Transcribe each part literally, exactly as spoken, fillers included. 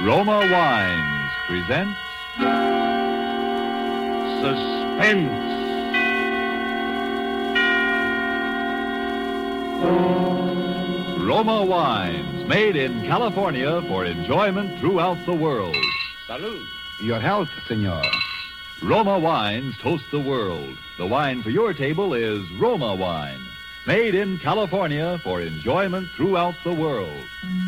Roma Wines presents Suspense. Roma Wines, made in California for enjoyment throughout the world. Salud. Your health, senor. Roma Wines toast the world. The wine for your table is Roma Wine, made in California for enjoyment throughout the world.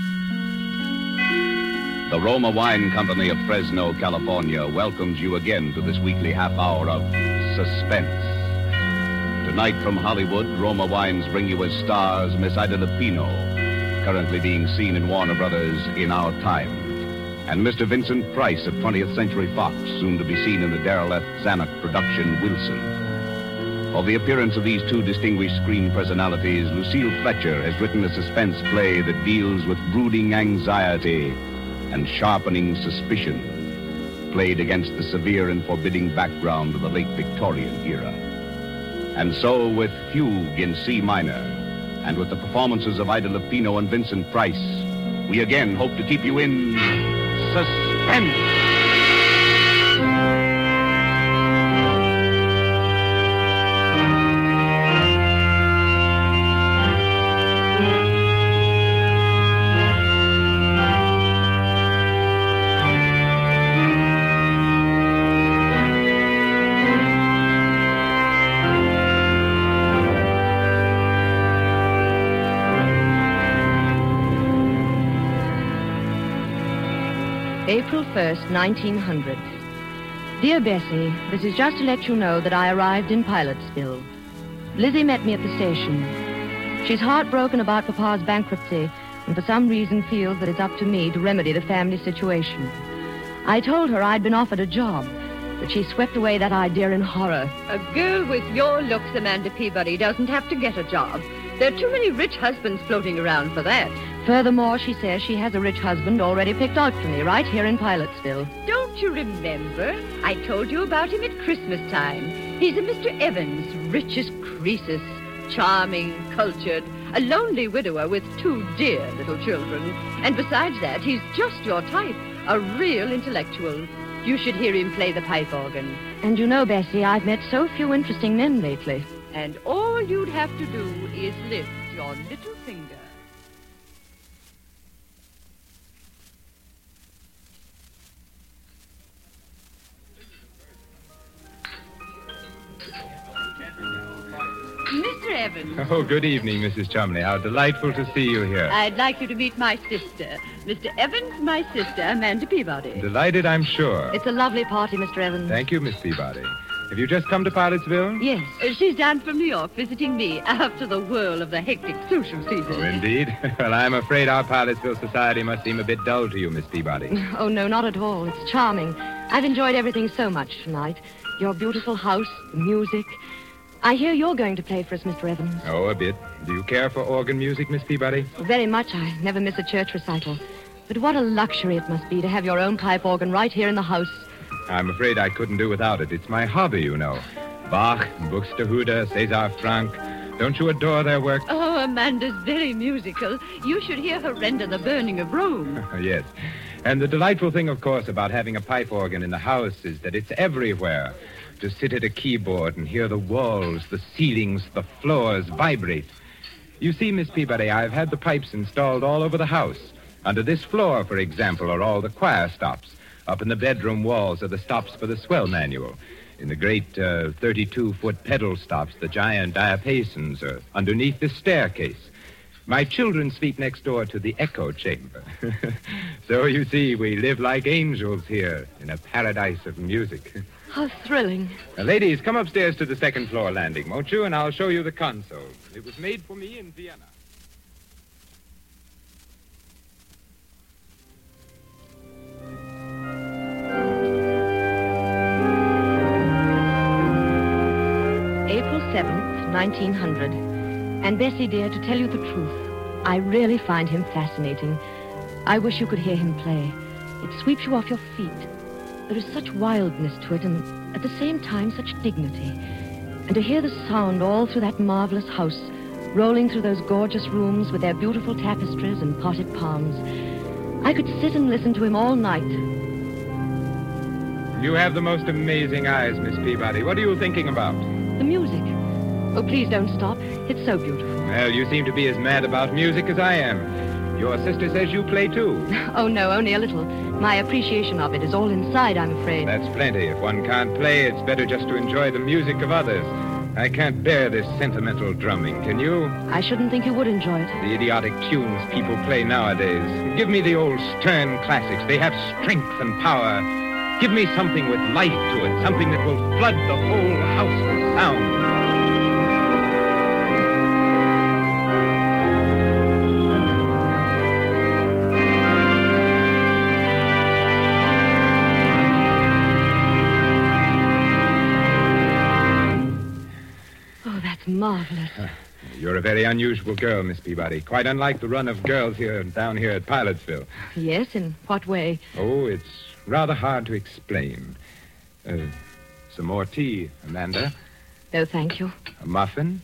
The Roma Wine Company of Fresno, California welcomes you again to this weekly half hour of Suspense. Tonight from Hollywood, Roma Wines bring you as stars Miss Ida Lupino, currently being seen in Warner Brothers In Our Time, and Mister Vincent Price of twentieth Century Fox, soon to be seen in the Darrell F. Zanuck production Wilson. For the appearance of these two distinguished screen personalities, Lucille Fletcher has written a suspense play that deals with brooding anxiety and sharpening suspicion, played against the severe and forbidding background of the late Victorian era. And so, with Fugue in C minor, and with the performances of Ida Lupino and Vincent Price, we again hope to keep you in suspense. April first, nineteen hundred. Dear Bessie, this is just to let you know that I arrived in Pilotsville. Lizzie met me at the station. She's heartbroken about Papa's bankruptcy and for some reason feels that it's up to me to remedy the family situation. I told her I'd been offered a job, but she swept away that idea in horror. A girl with your looks, Amanda Peabody, doesn't have to get a job. There are too many rich husbands floating around for that. Furthermore, she says she has a rich husband already picked out for me right here in Pilotsville. Don't you remember? I told you about him at Christmas time. He's a Mister Evans, rich as Croesus, charming, cultured, a lonely widower with two dear little children. And besides that, he's just your type, a real intellectual. You should hear him play the pipe organ. And you know, Bessie, I've met so few interesting men lately. And all you'd have to do is lift your little finger. Mister Evans. Oh, good evening, Missus Chumley. How delightful to see you here. I'd like you to meet my sister. Mister Evans, my sister, Amanda Peabody. Delighted, I'm sure. It's a lovely party, Mister Evans. Thank you, Miss Peabody. Have you just come to Pilotsville? Yes. Uh, she's down from New York visiting me after the whirl of the hectic social season. Oh, indeed? Well, I'm afraid our Pilotsville society must seem a bit dull to you, Miss Peabody. Oh, no, not at all. It's charming. I've enjoyed everything so much tonight. Your beautiful house, the music. I hear you're going to play for us, Mister Evans. Oh, a bit. Do you care for organ music, Miss Peabody? Very much. I never miss a church recital. But what a luxury it must be to have your own pipe organ right here in the house. I'm afraid I couldn't do without it. It's my hobby, you know. Bach, Buxtehude, César Franck. Don't you adore their work? Oh, Amanda's very musical. You should hear her render The Burning of Rome. Yes. And the delightful thing, of course, about having a pipe organ in the house is that it's everywhere. To sit at a keyboard and hear the walls, the ceilings, the floors vibrate. You see, Miss Peabody, I've had the pipes installed all over the house. Under this floor, for example, are all the choir stops. Up in the bedroom walls are the stops for the swell manual. In the great uh, thirty-two-foot pedal stops, the giant diapasons are underneath the staircase. My children sleep next door to the echo chamber. So, you see, we live like angels here in a paradise of music. How thrilling. Now, ladies, come upstairs to the second floor landing, won't you? And I'll show you the console. It was made for me in Vienna. April seventh, nineteen hundred. And Bessie, dear, to tell you the truth, I really find him fascinating. I wish you could hear him play. It sweeps you off your feet. There is such wildness to it, and at the same time, such dignity. And to hear the sound all through that marvelous house, rolling through those gorgeous rooms with their beautiful tapestries and potted palms. I could sit and listen to him all night. You have the most amazing eyes, Miss Peabody. What are you thinking about? The music. Oh, please don't stop. It's so beautiful. Well, you seem to be as mad about music as I am. Your sister says you play too. Oh, no, only a little. My appreciation of it is all inside, I'm afraid. That's plenty. If one can't play, it's better just to enjoy the music of others. I can't bear this sentimental drumming, can you? I shouldn't think you would enjoy it. The idiotic tunes people play nowadays. Give me the old stern classics. They have strength and power. Give me something with life to it, something that will flood the whole house with sound. Marvelous. You're a very unusual girl, Miss Peabody. Quite unlike the run of girls here down here at Pilotsville. Yes, in what way? Oh, it's rather hard to explain. Uh, some more tea, Amanda? No, thank you. A muffin?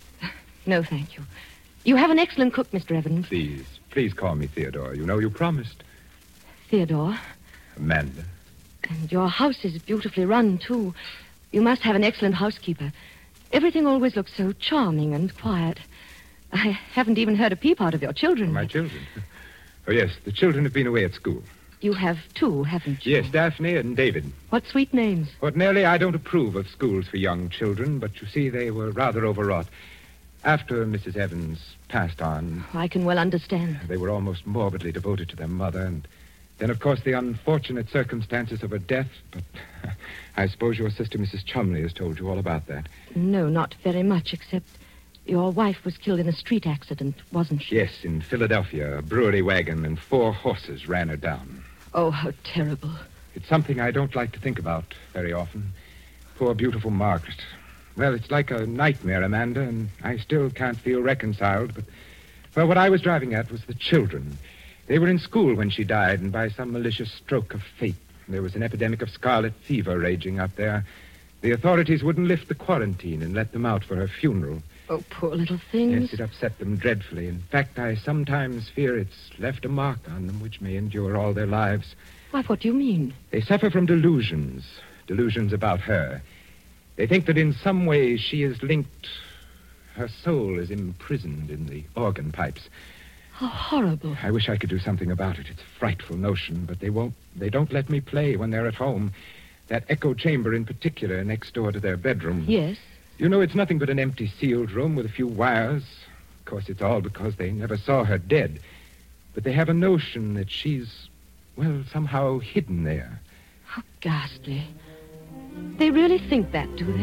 No, thank you. You have an excellent cook, Mister Evans. Please, please call me Theodore. You know you promised. Theodore. Amanda. And your house is beautifully run, too. You must have an excellent housekeeper. Everything always looks so charming and quiet. I haven't even heard a peep out of your children. My yet. children? Oh, yes, the children have been away at school. You have two, haven't you? Yes, Daphne and David. What sweet names. Ordinarily, I don't approve of schools for young children, but you see, they were rather overwrought. After Missus Evans passed on... I can well understand. They were almost morbidly devoted to their mother, and then, of course, the unfortunate circumstances of her death, but... I suppose your sister, Missus Chumley, has told you all about that. No, not very much, except your wife was killed in a street accident, wasn't she? Yes, in Philadelphia. A brewery wagon and four horses ran her down. Oh, how terrible. It's something I don't like to think about very often. Poor, beautiful Margaret. Well, it's like a nightmare, Amanda, and I still can't feel reconciled, but... Well, what I was driving at was the children. They were in school when she died, and by some malicious stroke of fate, there was an epidemic of scarlet fever raging up there. The authorities wouldn't lift the quarantine and let them out for her funeral. Oh, poor little things. Yes, it upset them dreadfully. In fact, I sometimes fear it's left a mark on them which may endure all their lives. Why, what do you mean? They suffer from delusions, delusions about her. They think that in some way she is linked, her soul is imprisoned in the organ pipes. How horrible. I wish I could do something about it. It's a frightful notion, but they won't. They don't let me play when they're at home. That echo chamber in particular, next door to their bedroom. Yes? You know, it's nothing but an empty sealed room with a few wires. Of course, it's all because they never saw her dead. But they have a notion that she's, well, somehow hidden there. How ghastly. They really think that, do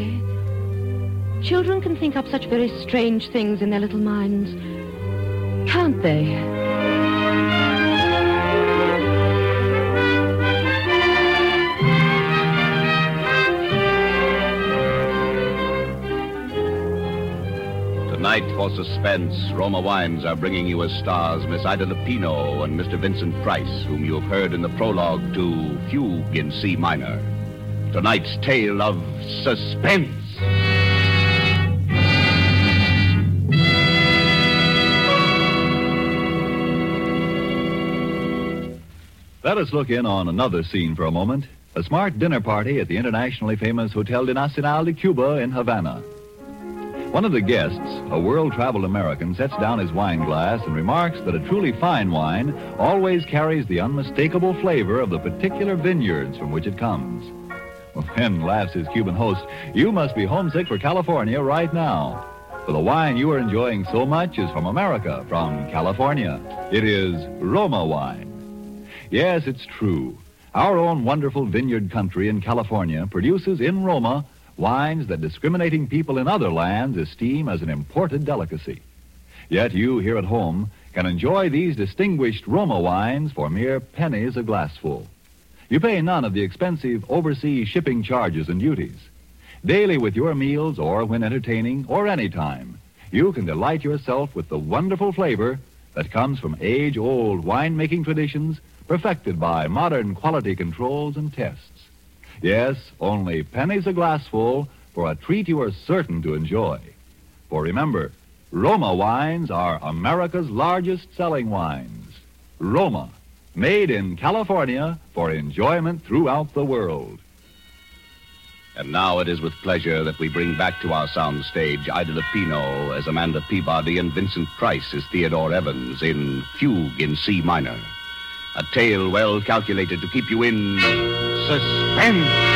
they? Children can think up such very strange things in their little minds. Can't they? Tonight, for suspense, Roma Wines are bringing you as stars Miss Ida Lupino and Mister Vincent Price, whom you have heard in the prologue to Fugue in C minor. Tonight's tale of suspense. Let us look in on another scene for a moment. A smart dinner party at the internationally famous Hotel de Nacional de Cuba in Havana. One of the guests, a world-traveled American, sets down his wine glass and remarks that a truly fine wine always carries the unmistakable flavor of the particular vineyards from which it comes. Well, then, laughs his Cuban host, you must be homesick for California right now. For the wine you are enjoying so much is from America, from California. It is Roma wine. Yes, it's true. Our own wonderful vineyard country in California produces in Roma wines that discriminating people in other lands esteem as an imported delicacy. Yet you here at home can enjoy these distinguished Roma wines for mere pennies a glassful. You pay none of the expensive overseas shipping charges and duties. Daily with your meals or when entertaining or any time, you can delight yourself with the wonderful flavor that comes from age-old wine-making traditions perfected by modern quality controls and tests. Yes, only pennies a glassful for a treat you are certain to enjoy. For remember, Roma wines are America's largest selling wines. Roma, made in California for enjoyment throughout the world. And now it is with pleasure that we bring back to our sound stage Ida Lupino as Amanda Peabody and Vincent Price as Theodore Evans in Fugue in C minor. A tale well calculated to keep you in suspense.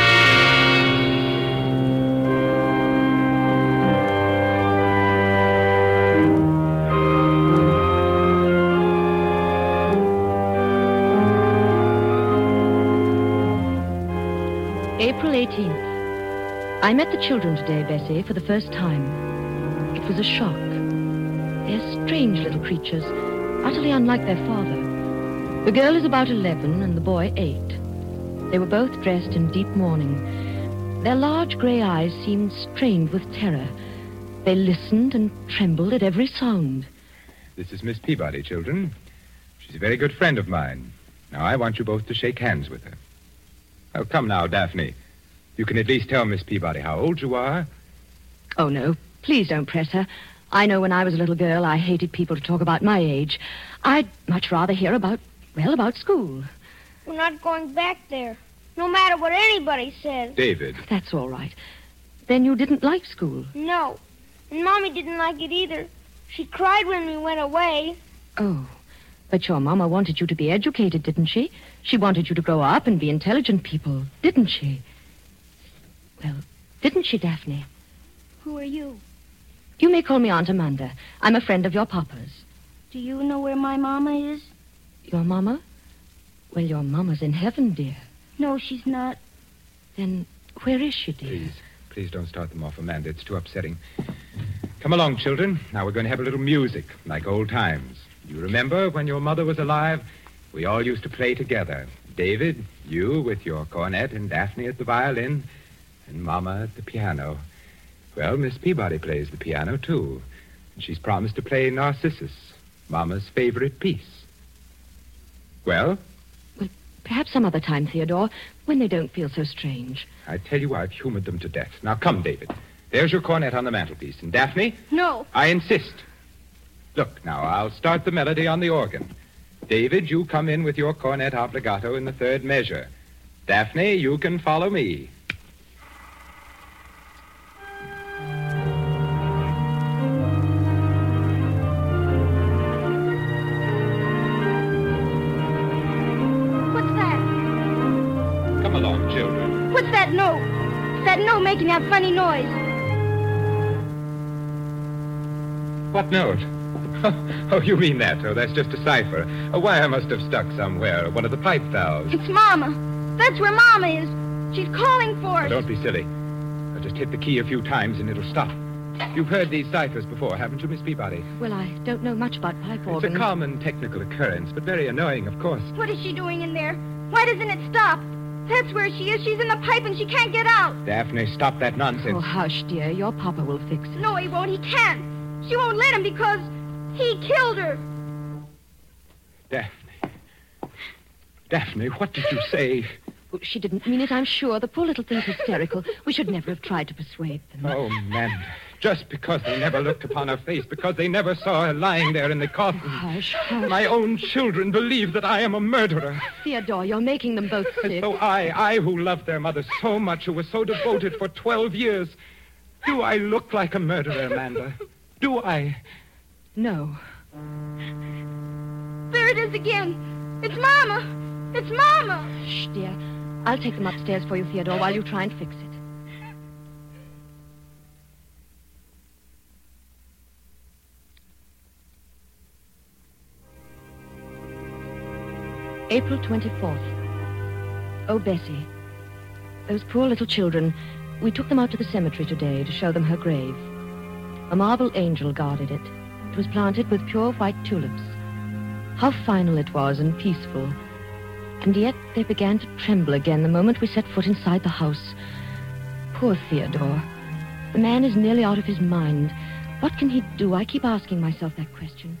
April eighteenth. I met the children today, Bessie, for the first time. It was a shock. They're strange little creatures, utterly unlike their father. The girl is about eleven and the boy eight. They were both dressed in deep mourning. Their large grey eyes seemed strained with terror. They listened and trembled at every sound. This is Miss Peabody, children. She's a very good friend of mine. Now, I want you both to shake hands with her. Oh, come now, Daphne. You can at least tell Miss Peabody how old you are. Oh, no. Please don't press her. I know when I was a little girl, I hated people to talk about my age. I'd much rather hear about, well, about school. We're not going back there, no matter what anybody says. David. That's all right. Then you didn't like school? No. And Mommy didn't like it either. She cried when we went away. Oh. But your Mama wanted you to be educated, didn't she? She wanted you to grow up and be intelligent people, didn't she? Well, didn't she, Daphne? Who are you? You may call me Aunt Amanda. I'm a friend of your Papa's. Do you know where my Mama is? Your Mama? Well, your Mama's in heaven, dear. No, she's not. Then where is she, dear? Please, please don't start them off, Amanda. It's too upsetting. Come along, children. Now we're going to have a little music, like old times. You remember when your mother was alive? We all used to play together. David, you with your cornet and Daphne at the violin, and Mama at the piano. Well, Miss Peabody plays the piano, too. And she's promised to play Narcissus, Mama's favorite piece. Well? Well, perhaps some other time, Theodore, when they don't feel so strange. I tell you, I've humored them to death. Now, come, David. There's your cornet on the mantelpiece. And Daphne? No. I insist. Look, now, I'll start the melody on the organ. David, you come in with your cornet obbligato in the third measure. Daphne, you can follow me. What's that? Come along, children. What's that note? It's that note making that funny noise. What note? Oh, you mean that? Oh, that's just a cipher. A wire must have stuck somewhere. One of the pipe valves. It's Mama. That's where Mama is. She's calling for us. Now, don't be silly. I'll just hit the key a few times and it'll stop. You've heard these ciphers before, haven't you, Miss Peabody? Well, I don't know much about pipe organs. It's a common technical occurrence, but very annoying, of course. What is she doing in there? Why doesn't it stop? That's where she is. She's in the pipe and she can't get out. Daphne, stop that nonsense. Oh, hush, dear. Your Papa will fix it. No, he won't. He can't. She won't let him because he killed her. Daphne. Daphne, what did you say? Oh, she didn't mean it, I'm sure. The poor little thing's hysterical. We should never have tried to persuade them. Oh, Amanda. Just because they never looked upon her face, because they never saw her lying there in the coffin. Hush, hush. My own children believe that I am a murderer. Theodore, you're making them both sick. And so I, I who loved their mother so much, who was so devoted for twelve years, do I look like a murderer, Amanda? Do I? No. There it is again. It's Mama. It's Mama. Shh, dear. I'll take them upstairs for you, Theodore, while you try and fix it. April twenty-fourth. Oh, Bessie. Those poor little children. We took them out to the cemetery today to show them her grave. A marble angel guarded it. It was planted with pure white tulips. How final it was and peaceful. And yet they began to tremble again the moment we set foot inside the house. Poor Theodore. The man is nearly out of his mind. What can he do? I keep asking myself that question.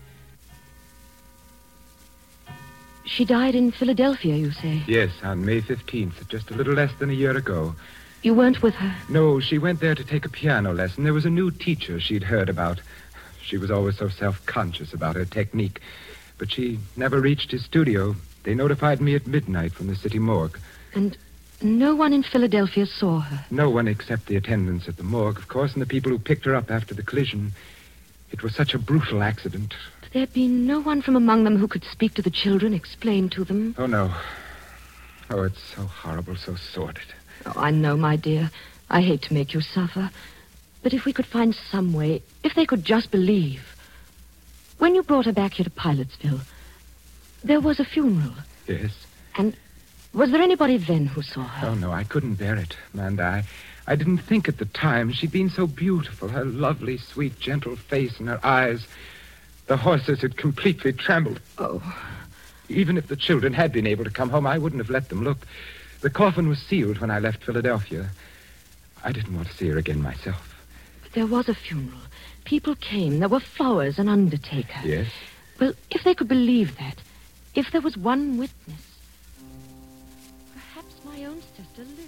She died in Philadelphia, you say? Yes, on May fifteenth, just a little less than a year ago. You weren't with her? No, she went there to take a piano lesson. There was a new teacher she'd heard about. She was always so self-conscious about her technique. But she never reached his studio. They notified me at midnight from the city morgue. And no one in Philadelphia saw her? No one except the attendants at the morgue, of course, and the people who picked her up after the collision. It was such a brutal accident. There'd be no one from among them who could speak to the children, explain to them? Oh, no. Oh, it's so horrible, so sordid. Oh, I know, my dear. I hate to make you suffer. But if we could find some way, if they could just believe. When you brought her back here to Pilotsville, there was a funeral. Yes. And was there anybody then who saw her? Oh, no, I couldn't bear it, Amanda. I, I didn't think at the time. She'd been so beautiful, her lovely, sweet, gentle face and her eyes. The horses had completely trembled. Oh. Even if the children had been able to come home, I wouldn't have let them look. The coffin was sealed when I left Philadelphia. I didn't want to see her again myself. But there was a funeral. People came. There were flowers, an undertaker. Yes? Well, if they could believe that, if there was one witness, perhaps my own sister, Lizzie.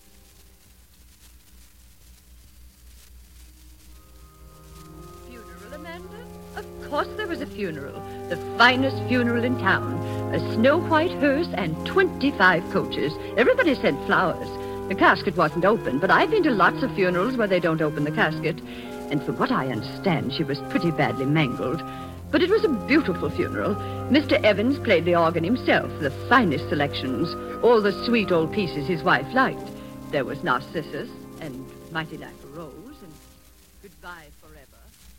Funeral, Amanda? Of course there was a funeral. The finest funeral in town. A snow-white hearse and twenty-five coaches. Everybody sent flowers. The casket wasn't open, but I've been to lots of funerals where they don't open the casket. And from what I understand, she was pretty badly mangled. But it was a beautiful funeral. Mister Evans played the organ himself, the finest selections, all the sweet old pieces his wife liked. There was Narcissus and Mighty Like a Rose and Goodbye Forever.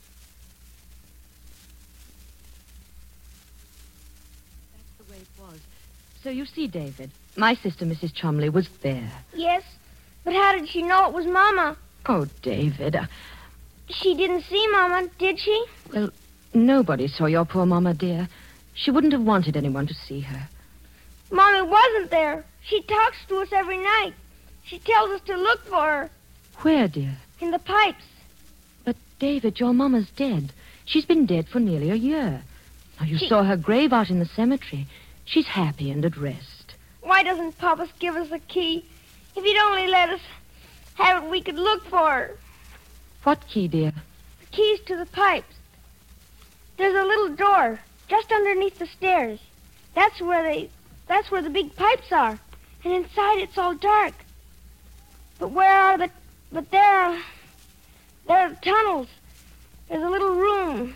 That's the way it was. So you see, David, my sister, Missus Chumley, was there. Yes, but how did she know it was Mama? Oh, David. Uh, She didn't see Mama, did she? well, nobody saw your poor Mama, dear. She wouldn't have wanted anyone to see her. Mommy wasn't there. She talks to us every night. She tells us to look for her Where, dear? in the pipes. But, David, your Mama's dead. She's been dead for nearly a year. Now, you She- saw her grave out in the cemetery. She's happy and at rest. Why doesn't Papa give us a key? If he'd only let us have it, we could look for her. What key, dear? The keys to the pipes. There's a little door just underneath the stairs. That's where they, that's where the big pipes are. And inside it's all dark. But where are the, but there are, there are tunnels. There's a little room.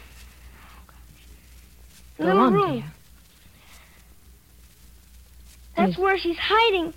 A Go little on, room. dear. That's Miss- where she's hiding.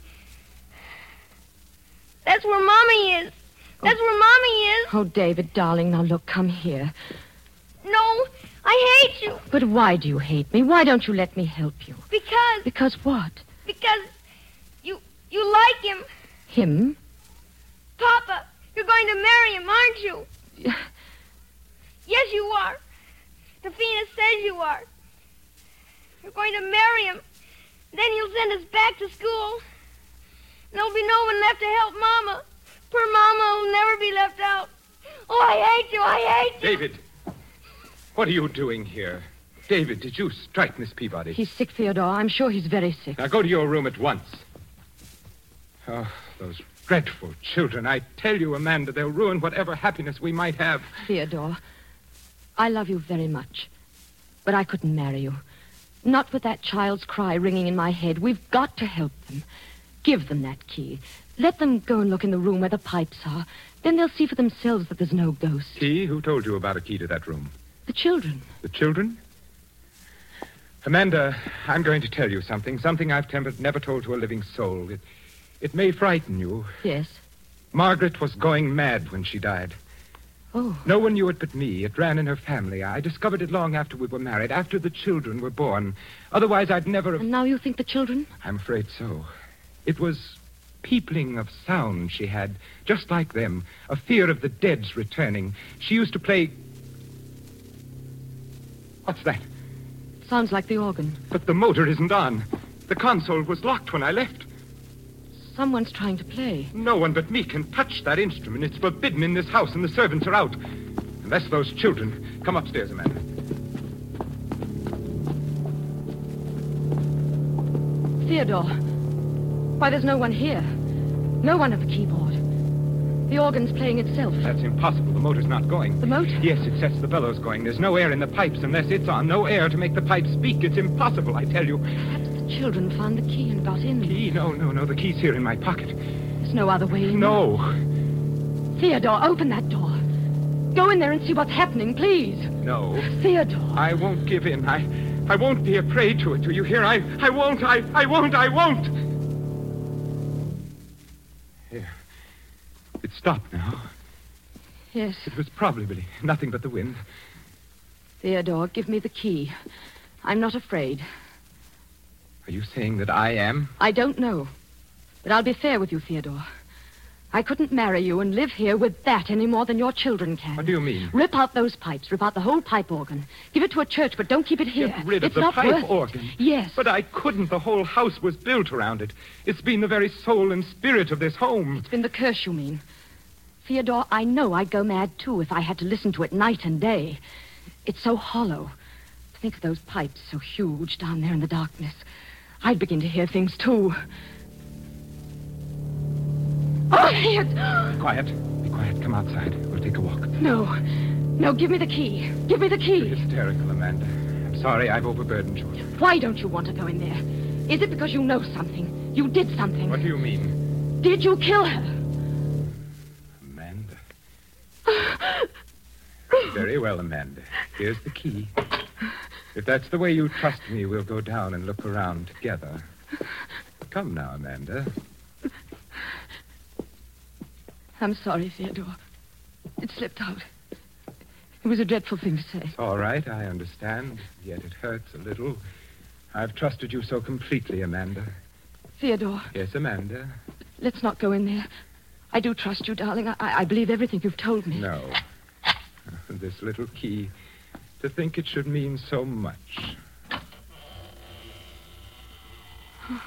That's where Mommy is. That's where Mommy is. Oh, David, darling, now look, come here. No, I hate you. But why do you hate me? Why don't you let me help you? Because, Because what? because you, you like him. Him? Papa, you're going to marry him, aren't you? Yes, you are. Tafina says you are. You're going to marry him. Then he'll send us back to school. There'll be no one left to help Mama. Poor Mama will never be left out. Oh, I hate you. I hate you. David, what are you doing here? David, did you strike Miss Peabody? He's sick, Theodore. I'm sure he's very sick. Now go to your room at once. Oh, those dreadful children. I tell you, Amanda, they'll ruin whatever happiness we might have. Theodore, I love you very much. But I couldn't marry you. Not with that child's cry ringing in my head. We've got to help them. Give them that key. Let them go and look in the room where the pipes are. Then they'll see for themselves that there's no ghost. Key? Who told you about a key to that room? The children. The children? Amanda, I'm going to tell you something. Something I've tem- never told to a living soul. It, it may frighten you. Yes. Margaret was going mad when she died. Oh. No one knew it but me. It ran in her family. I discovered it long after we were married, after the children were born. Otherwise, I'd never have... And now you think the children? I'm afraid so. It was peopling of sound she had, just like them. A fear of the dead's returning. She used to play... What's that? Sounds like the organ. But the motor isn't on. The console was locked when I left. Someone's trying to play. No one but me can touch that instrument. It's forbidden in this house, and the servants are out. Unless those children... Come upstairs, Amanda. Theodore. Why, there's no one here. No one at the keyboard. The organ's playing itself. That's impossible. The motor's not going. The motor? Yes, it sets the bellows going. There's no air in the pipes unless it's on. No air to make the pipes speak. It's impossible, I tell you. Perhaps the children found the key and got in. Key? No, no, no. The key's here in my pocket. There's no other way in. No. Theodore, open that door. Go in there and see what's happening, please. No. Theodore. I won't give in. I I won't be a prey to it. Do you hear? I, I won't. I, I won't. I won't. Here. It's stopped now. Yes. It was probably nothing but the wind. Theodore, give me the key. I'm not afraid. Are you saying that I am? I don't know. But I'll be fair with you, Theodore. I couldn't marry you and live here with that any more than your children can. What do you mean? Rip out those pipes. Rip out the whole pipe organ. Give it to a church, but don't keep it here. Get rid of it's the not pipe worth it. organ? Yes. But I couldn't. The whole house was built around it. It's been the very soul and spirit of this home. It's been the curse, you mean. Theodore, I know I'd go mad, too, if I had to listen to it night and day. It's so hollow. Think of those pipes so huge down there in the darkness. I'd begin to hear things, too. Oh, here! Be quiet. Be quiet. Come outside. We'll take a walk. No. No, give me the key. Give me the key. You're hysterical, Amanda. I'm sorry I've overburdened you. Why don't you want to go in there? Is it because you know something? You did something? What do you mean? Did you kill her? Amanda. Very well, Amanda. Here's the key. If that's the way you trust me, we'll go down and look around together. Come now, Amanda. I'm sorry, Theodore. It slipped out. It was a dreadful thing to say. It's all right, I understand. Yet it hurts a little. I've trusted you so completely, Amanda. Theodore. Yes, Amanda? Let's not go in there. I do trust you, darling. I, I believe everything you've told me. No. This little key. To think it should mean so much. Oh,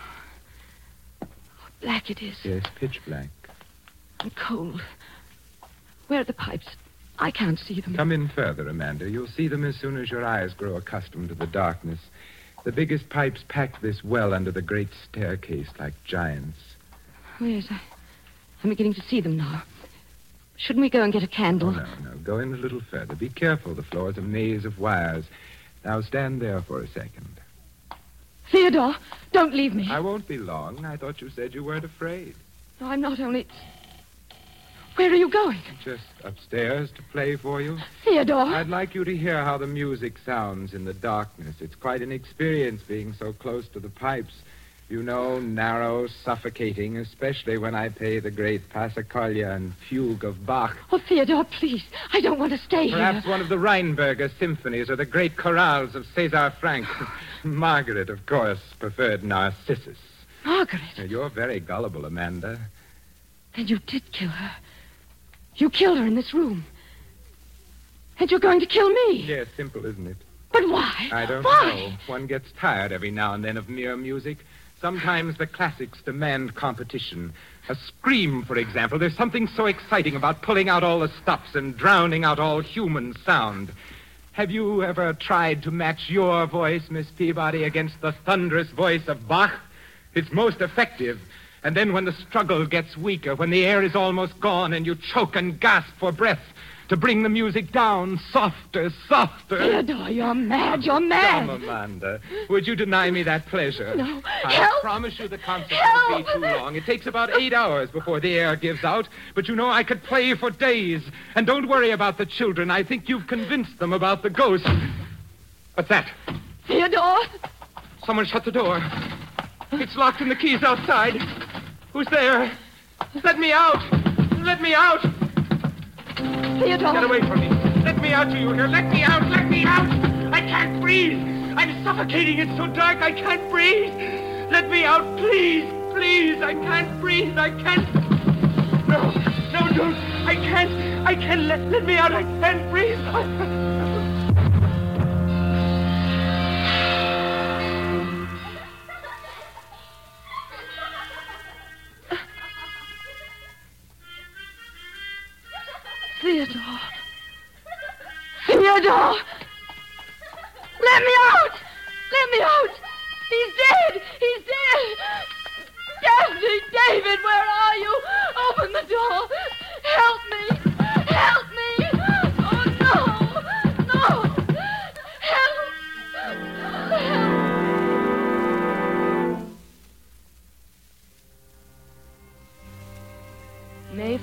black it is. Yes, pitch black. And cold. Where are the pipes? I can't see them. Come in further, Amanda. You'll see them as soon as your eyes grow accustomed to the darkness. The biggest pipes pack this well under the great staircase like giants. Oh, yes, I, I'm beginning to see them now. Shouldn't we go and get a candle? Oh, no, no. Go in a little further. Be careful. The floor's a maze of wires. Now stand there for a second. Theodore, don't leave me. I won't be long. I thought you said you weren't afraid. No, I'm not only... Where are you going? Just upstairs to play for you. Theodore. I'd like you to hear how the music sounds in the darkness. It's quite an experience being so close to the pipes. You know, narrow, suffocating, especially when I play the great Passacaglia and Fugue of Bach. Oh, Theodore, please. I don't want to stay Perhaps here. one of the Rheinberger symphonies or the great chorales of César Franck. Margaret, of course, preferred Narcissus. Margaret? Now, you're very gullible, Amanda. Then you did kill her. You killed her in this room. And you're going to kill me. Yes, simple, isn't it? But why? I don't why? know. One gets tired every now and then of mere music. Sometimes the classics demand competition. A scream, for example. There's something so exciting about pulling out all the stops and drowning out all human sound. Have you ever tried to match your voice, Miss Peabody, against the thunderous voice of Bach? It's most effective. And then when the struggle gets weaker, when the air is almost gone and you choke and gasp for breath, to bring the music down softer, softer. Theodore, you're mad. You're mad. Come, Amanda. Would you deny me that pleasure? No. I Help. promise you the concert Help. won't be too long. It takes about eight hours before the air gives out. But you know, I could play for days. And don't worry about the children. I think you've convinced them about the ghost. What's that? Theodore. Someone shut the door. It's locked and the key's outside. Who's there? Let me out. Let me out. Theodore. Get away from me. Let me out, do you hear? Let me out. Let me out. I can't breathe. I'm suffocating. It's so dark. I can't breathe. Let me out, please. Please. I can't breathe. I can't. No. No, don't. I can't. I can't. Let, let me out. I can't breathe. Theodore. Theodore! Let me out! Let me out! He's dead! He's dead! Daphne, David, where are you? Open the door! Help me! Help me! Oh, no! No! Help! Help!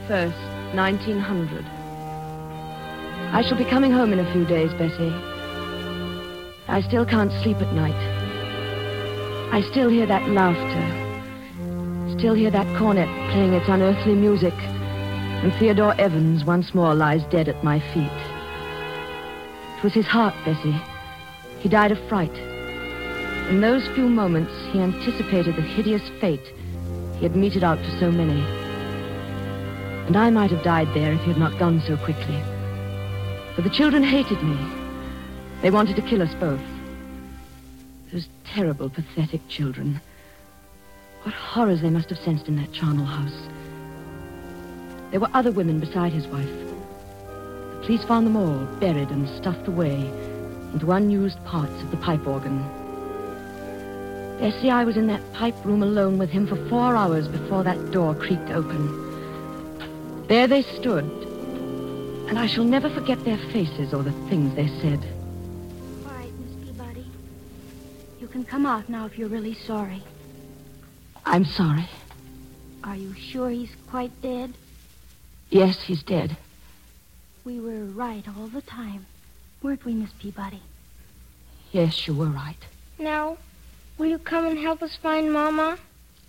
first, nineteen hundred. I shall be coming home in a few days, Bessie. I still can't sleep at night. I still hear that laughter. Still hear that cornet playing its unearthly music. And Theodore Evans once more lies dead at my feet. It was his heart, Bessie. He died of fright. In those few moments, he anticipated the hideous fate he had meted out to so many. And I might have died there if he had not gone so quickly. For the children hated me. They wanted to kill us both. Those terrible, pathetic children. What horrors they must have sensed in that charnel house. There were other women beside his wife. The police found them all buried and stuffed away into unused parts of the pipe organ. Bessie, I was in that pipe room alone with him for four hours before that door creaked open. There they stood, and I shall never forget their faces or the things they said. All right, Miss Peabody. You can come out now if you're really sorry. I'm sorry. Are you sure he's quite dead? Yes, he's dead. We were right all the time, weren't we, Miss Peabody? Yes, you were right. Now, will you come and help us find Mama?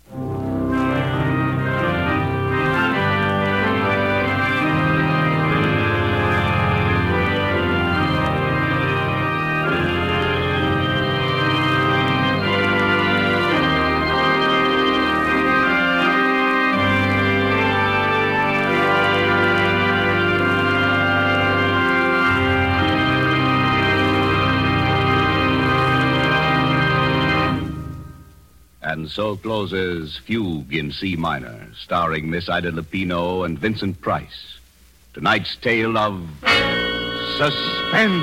And so closes Fugue in C minor, starring Miss Ida Lupino and Vincent Price. Tonight's tale of Suspense.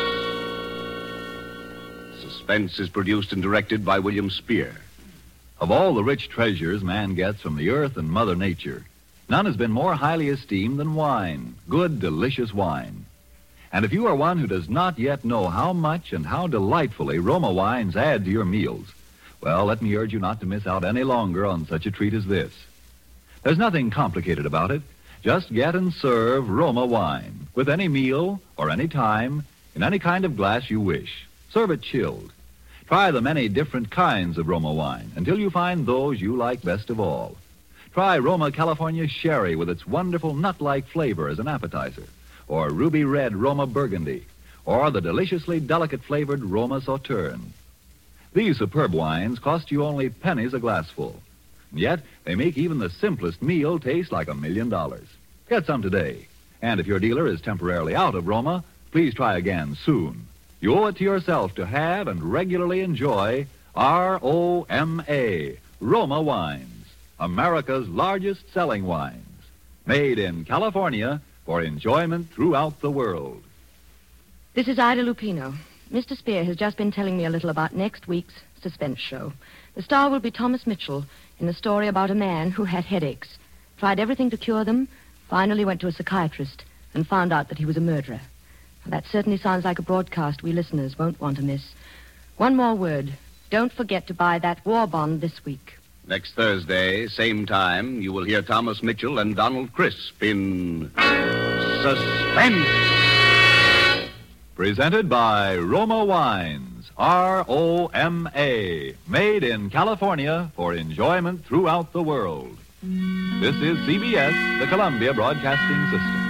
Suspense is produced and directed by William Spear. Of all the rich treasures man gets from the earth and Mother Nature, none has been more highly esteemed than wine, good, delicious wine. And if you are one who does not yet know how much and how delightfully Roma wines add to your meals, well, let me urge you not to miss out any longer on such a treat as this. There's nothing complicated about it. Just get and serve Roma wine with any meal or any time in any kind of glass you wish. Serve it chilled. Try the many different kinds of Roma wine until you find those you like best of all. Try Roma California Sherry with its wonderful nut-like flavor as an appetizer, or ruby red Roma Burgundy, or the deliciously delicate flavored Roma Sauterne. These superb wines cost you only pennies a glassful. And yet, they make even the simplest meal taste like a million dollars. Get some today. And if your dealer is temporarily out of Roma, please try again soon. You owe it to yourself to have and regularly enjoy R O M A, Roma Wines, America's largest selling wines. Made in California for enjoyment throughout the world. This is Ida Lupino. Mister Spear has just been telling me a little about next week's suspense show. The star will be Thomas Mitchell in a story about a man who had headaches, tried everything to cure them, finally went to a psychiatrist, and found out that he was a murderer. That certainly sounds like a broadcast we listeners won't want to miss. One more word. Don't forget to buy that war bond this week. Next Thursday, same time, you will hear Thomas Mitchell and Donald Crisp in Suspense. Presented by Roma Wines, R O M A, made in California for enjoyment throughout the world. This is C B S, the Columbia Broadcasting System.